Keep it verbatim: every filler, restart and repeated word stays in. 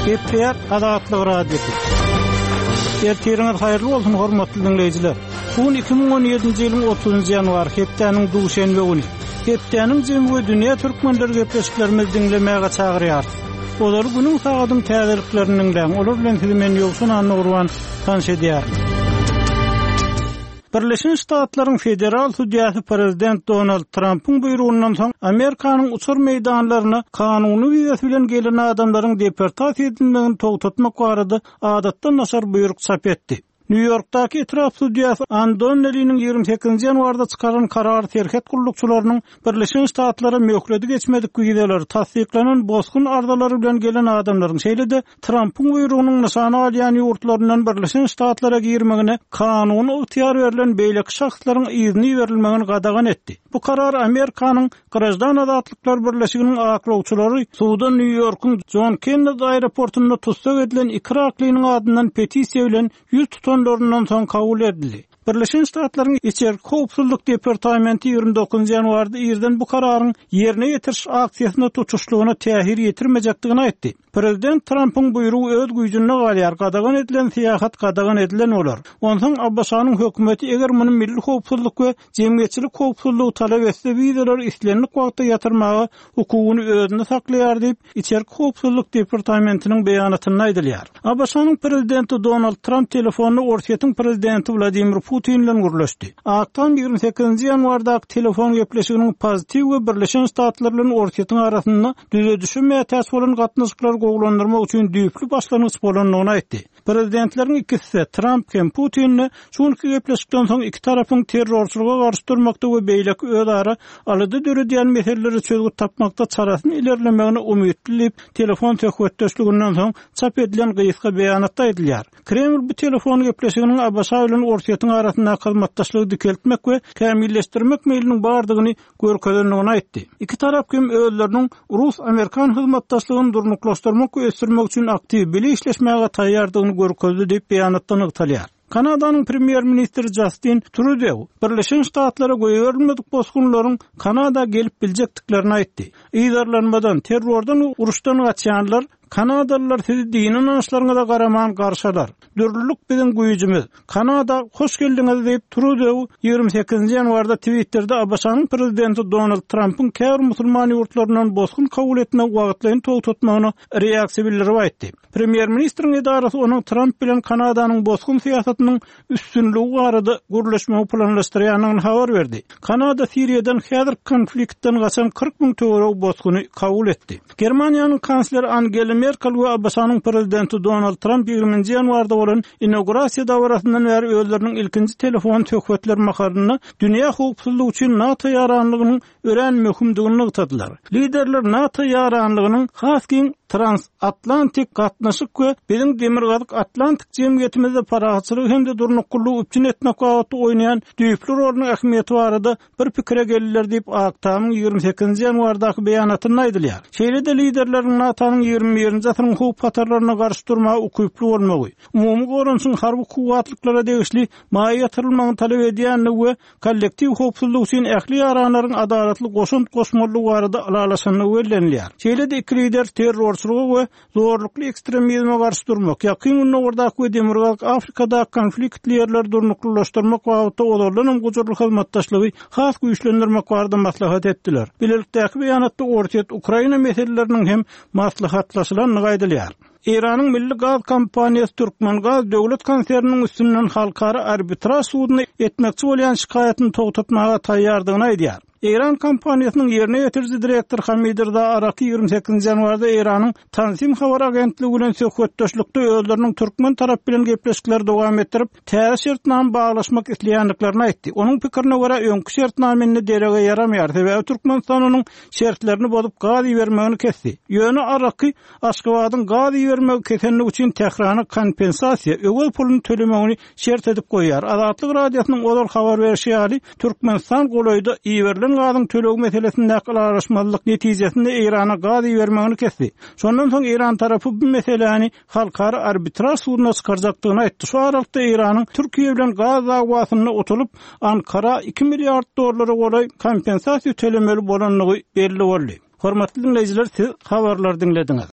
Gepler Azatlyk radiosu. Erteriňiz haýyrly bolsun hormatly dinleýijiler. Bu iki bin on ýedinji ýylyň otuzynjy ýanwar hepdeniň duşenbe güni. Hepdeniň jemgy dünýä türkmenleri gepleşiklerimiz dinlemäge çagyrýar. Olar günüň sagatyň täzeliklerini bilen, olar bilen men ýoksun anny urwan tanış edýär. Birleşen Ştatlaryň federal sudyasy prezident Donald Trump'yň buyrugyndan soň Amerikanyň uçur meýdanlaryna kanuny wizasy bilen gelen adamlaryň deportasiýa edilmegini togtatmak barada adatdan naşar buyruk çap etdi. New York'taki etraf sudyasy Andonnelly'nin ýygrimi sekizinji ýanwarda çykaran karary terhet gullukçylarynyň Birleşen Ştatlara möhkledi geçmedik güýdeleri tasdiklanan bozgun ardalary bilen gelen adamlaryň şeýlede Trump'yň buyrugynyň nysany alýan ýurtlaryndan Birleşen Ştatlara girmegine kanuny ygtyýar berilen beýleki şahslaryň izni berilmegini gadagan etdi. Bu karar Amerikanyň Grajdan Azatlyklar Birleşiginiň aklawçylary suwda New York'un John Kennedy aeroportunda tutsak edilen iki raklynyň adyndan petisiýa bilen ýüz tutanlaryndan soň kabul edildi. Birleşen Ştatlaryň içerik howpsuzlyk departamenti ýygrimi dokuzynjy ýanwarda ýerden bu kararyň ýerine ýetiriş aksiýasyna tutuşlygyna täsir ýetirmejekdigini aýtdy. Prezident Trump'yň buyrugy öz güýjüne galýar, gadagan edilen syýasat gadagan edilen bolar. Ondan Abbasanyň hökümeti eger muny milli howpsuzlyk we jemgyýetçilik howpsuzlygy talap etse, wideler islenlik wagtda ýatyrmagy hukugyny özünde saklaýar diýip içerik howpsuzlyk departamentiniň beýanatyny aýdylýar. Abbasanyň prezidenti Donald Trump telefonyny Orsiýetiň prezidenti Vladimir Putin bilen gürleşdi. Aktan ýygrimi sekizinji ýanwardaky telefon gepleşiginiň pozitiv we Birleşen Ştatlar bilen Orsiýetiň arasynda düze düşürmäýä täs bolan gatnaşyklary gowlandyrmak üçin düýpli başlangyç bolanyny aýtdy. Prezidentleriň ikisi Trump hem Putinni şuňky gepleşikden soň iki tarapyň terrorçylyga garşy durmakda we beýleki özara alydy döredýän meseleleri çözgüt tapmakda çarasyny ilerlemegine umytly diýip telefon töhfetdeşliginden soň çap edilen gysga beýanatda aýdylýar. Kreml bu telefon gepleşiginiň Abbasa bilen Orsiýetiň arasynda hyzmatdaşlygy dikeltmek we kämilleşdirmek meýliniň bardygyny görkezlendigini aýtdy. İki tarap hem özleriniň Rus-Amerikan hyzmatdaşlygyny durnuklaşdyrmak we ösürmek üçin aktiw bile işleşmäge taýýardygyny görkezdi diýip beýanatdan ygtalýar. Kanadanyň premier ministri Justin Trudeau Birleşen Ştatlara goýurilmedik bozgunlaryň Kanada gelip biljekdiklerini aýtdy. Ýydarlanmadan terrordan uruşdan gaçýanlar Kanadalılar sizi dinin anışlarına da garaman karşılar. Dürlülük bizim güýjimiz. Kanada hoş geldiňiz diýip Trudeau ýygrimi sekizinji ýanwarda Twitter'da Abbasanyň prezidenti Donald Trump'yň kär musulman ýurtlaryndan bozgun kabul etmek wagtlaryny togtatmagyna reaksiýa bildirip aýtdy. Premier ministriň edarasy onuň Trump bilen Kanadanyň bozgun syýasatynyň üstünligi barada gürleşmegi planlaşdyrýanyny habar berdi. Kanada Siriýadan häzir konfliktden gaçan kırk miň töwereg bozguny kabul etdi. Germaniýanyň kansleri Angela Merkel we Abbasanyň prezidenti Donald Trump ýygrimiňji ýanwarda bolan inaugurasiýa dowrasyndan bäri özleriniň ilkinji telefon töhfetler makaryny dünýä howpsuzlygy üçin NATO ýaranlygynyň ören möhümdigini ygtadylar. Liderler NATO ýaranlygynyň haskin transatlantik gatnaşyk we bizim demirgazyk Atlantik jemgyýetimizde parahatçylyk hemde durnuklugy üçin etmek wagty oýnayan düýpli rolunyň ähmiýeti barada bir pikire geldiler diýip Aktamyň ýygrimi sekizinji ýanwardaky beýanatyny aýdylýar. Şeýlede liderleriň NATO'nyň ýygrimi birinji asyryň howp patarlaryna garşy durmagy ukyply bolmagy, umumy gorunçyň harby kuwatlyklara degişli maýa ýatyrylmagyny talap edýänligi we kollektiw howpsuzlyk üçin ähli ýaranlaryň adalatly goşun goşmalygy barada alalaşanyny bellenilýär. Şeýlede iki lider terrorçylygy we zorlukly ekstremizme garşy durmak, ýakyn günlerde we demirgazyk Afrikada konfliktli ýerler durnuklaşdyrmak wagtda olarlaryň gujurly hyzmatdaşlygy has güýçlendirmek barada maslahat etdiler. Bilelikdäki beýanatda Orsiýet Ukraina meseleleriniň hem maslahatlaşylanyny gaýdylýar. İran'ın milli gaz kampanyası Türkmen Gaz döwlet konserniniň üstünden halkara arbitraj sudyna etmekçi bolýan şikaýatyny togtatmaga taýýardygyny aýdýar. İran kampaniýasynyň ýerine ýetiriji direktor Hamidir da Araki ýygrimi sekizinji ýanwarda İranyň Tansim habar agentligi bilen söhbetdeşlikde özleriniň türkmen tarap bilen gepleşikler dowam etdirip, täze şertname baglaşmak isleýänliklerini aýtdy. Onuň pikirine görä, öňkü şertnameny derege ýaramayar we Türkmenistanyň şertlerini bozup gaz ýermegini kesdi. Ýöne Araki Aşgabatyň gaz ýermegi kesenligi üçin täkrany kompensasiýa, öwel puluny tölemegini şert edip goýýar. Azatlyk radiosynyň olar habar berişi ýaly Türkmenistan golaýda iýerilen gazyň tölegi meselesinde araşmalyk netijesinde Irana gaz bermegini kesdi. Şondan soň Iran tarapy bu meseleni halkara arbitraj sudyna çykarjakdygyny aýtdy. Şu aralykda Iranyň Türkiýe bilen gaz dagwasyny oturup Ankara iki milliard dollara golay kompensasiýa tölemeli bolanlygy belli boldy. Hormatly dinleyijiler, siz habarlar dinlediňiz.